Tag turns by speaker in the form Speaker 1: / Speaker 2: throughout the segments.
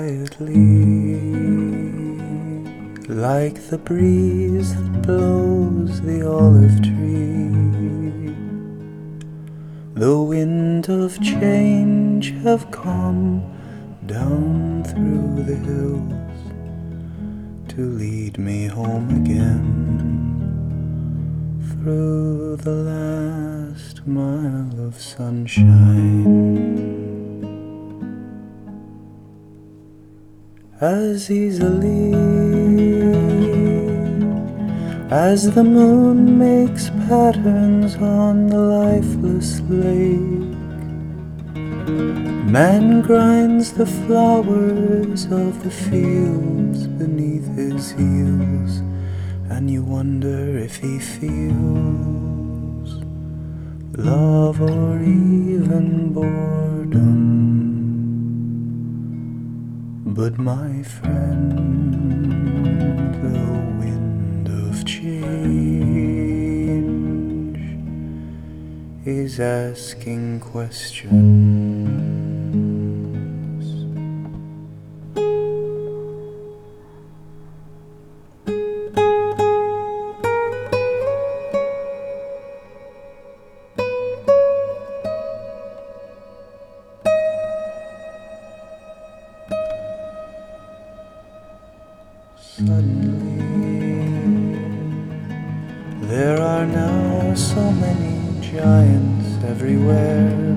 Speaker 1: quietly, like the breeze that blows the olive tree. The wind of change have come down through the hills to lead me home again, through the last mile of sunshine. As easily as the moon makes patterns on the lifeless lake, man grinds the flowers of the fields beneath his heels, and you wonder if he feels love or even boredom. But my friend, the wind of change is asking questions. Suddenly, there are now so many giants everywhere,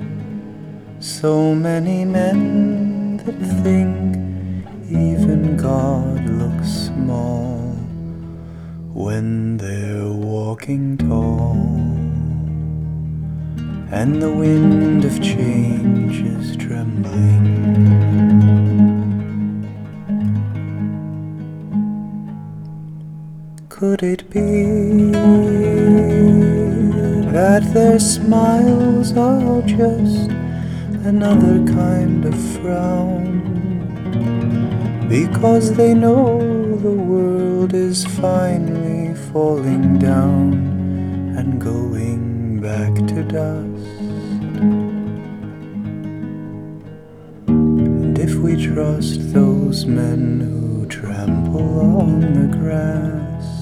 Speaker 1: so many men that think even God looks small when they're walking tall, and the wind of change is trembling. Could it be that their smiles are just another kind of frown, because they know the world is finally falling down and going back to dust? And if we trust those men who trample on the grass,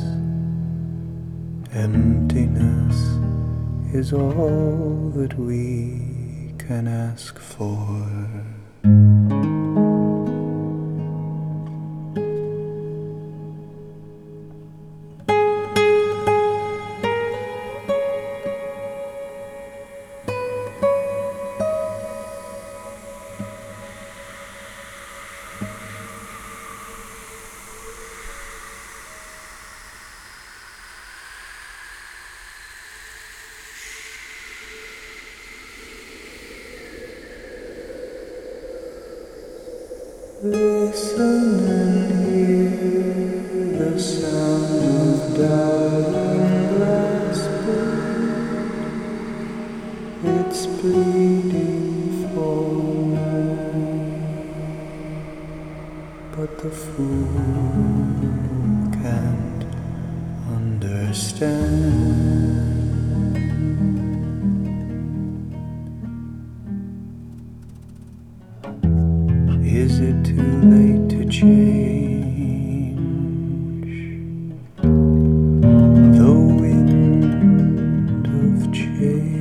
Speaker 1: emptiness is all that we can ask for. Listen and hear the sound of dying grass beat. It's bleeding for more, but the fool can't understand. Is it too late to change? The wind of change.